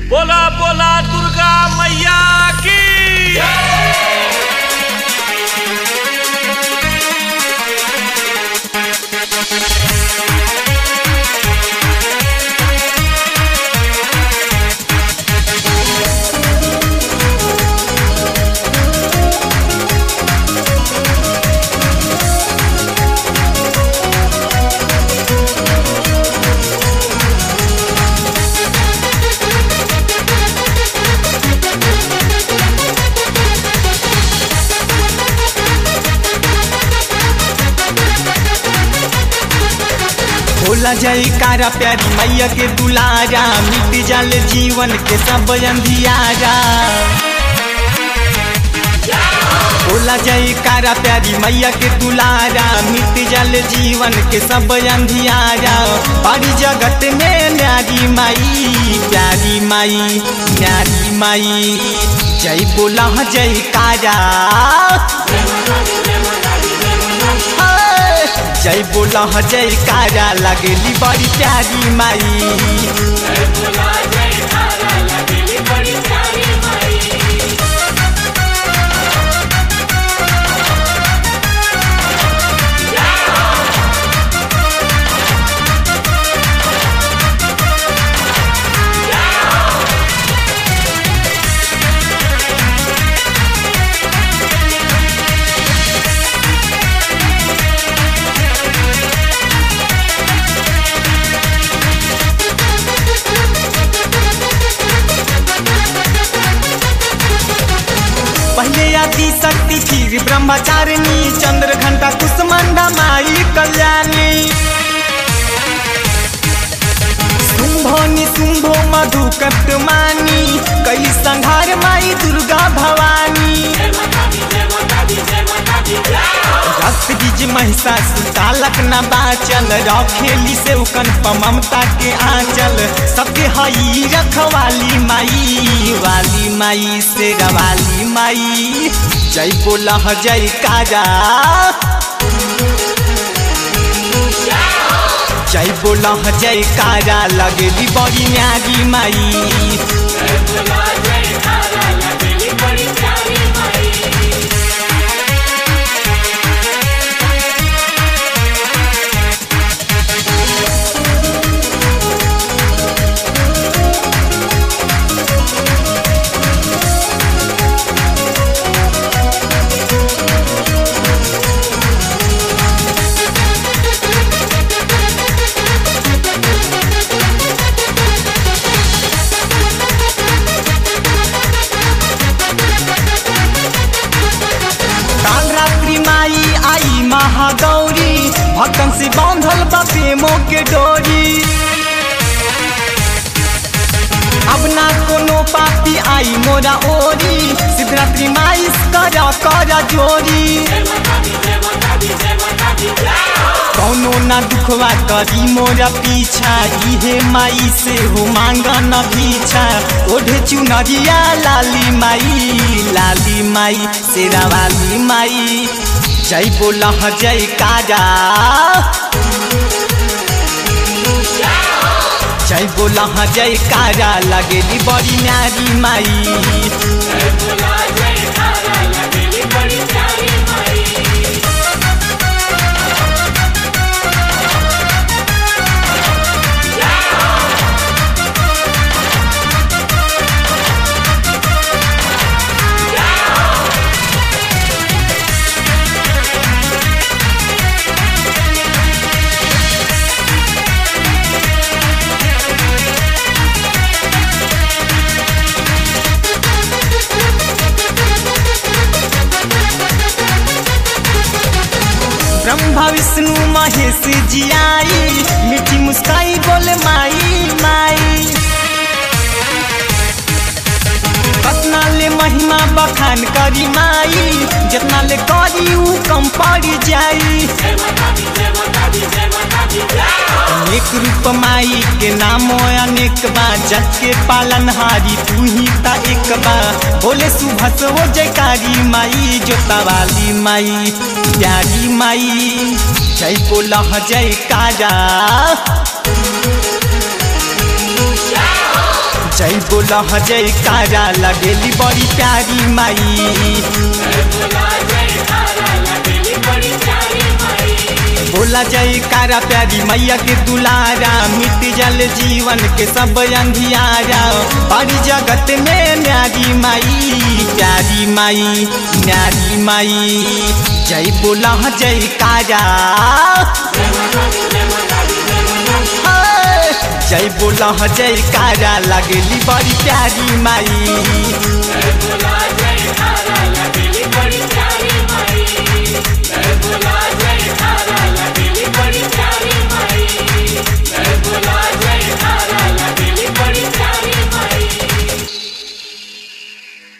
बोला बोला दुर्गा मैया की बोला जयकारा प्यारी मैया के दुलारा, मिट जाल जीवन के सब अंधियारा। बोला जयकारा प्यारी मैया के दुलारा, मिट जाल जीवन के सब अंधियारा। बड़ी जगत में न्यारी माई, प्यारी माई, न्यारी माई। जय बोला जयकारा, जय बोला जयकारा, लगेली बड़ी प्यारी माई। जय बोला जयकारा, लगेली बड़ी प्यारी माई। पहले आदि शक्ति फिर ब्रह्मचारिणी, चंद्र घंटा कुसुमंडा माई कल्याणी। शुंभो निशुंभो मधु कप्तमानी, कई संहार माई दुर्गा भवानी। रक्त बीज महिषासुर कालक न बाचल, रखेली से उकन ममता के आंचल। सबके हई रखवाली माई, वाली माई शेरा वाली माई। जय बोला जयकारा, जय बोला जयकारा, लगेली बड़ी न्यारी माई। जय बोला जयकारा, लगेली बड़ी प्यारी माई। महागौरी भक्तन से बांधल बा प्रेमों के डोरी। अब ना कोनो पापी आई मोरा ओरी, शिवरात्रि माई कर जोरी। कौनो ना दुखवा करी मोरा पीछा, इहे माई से हो मांगा न भीछा। ओढ़े चुनरिया लाली माई, लाली माई शेरा वाली माई। जय बोला जयकारा, जय बोला जयकारा, लगेली बड़ी न्यारी माई। जय बोला जयकारा, लगेली बड़ी प्यारी माई। ब्रह्मा विष्णु महेश जी आई, मीठी मुस्काई बोले माई माई। कतना ले महिमा बखान करी माई, जितना ले करी उ कम पड़ जाई। अनेक रूप माई के नाम अनेक बा, जग के पालनहारी तू ही ता एक बा। बोले सुभस हो जयकारी माई, जोता वाली माई, प्यारी माई। जय बोला जयकारा, जय बोला जयकारा लगेली बड़ी प्यारी माई। बोला जयकारा प्यारी मैया के दुलारा, मिट जल जीवन के सब अंधियारा। बड़ी जगत में न्यारी माई, प्यारी माई, न्यारी माई। जय बोला जयकारा, जय बोला जयकारा लगेली बड़ी प्यारी माई।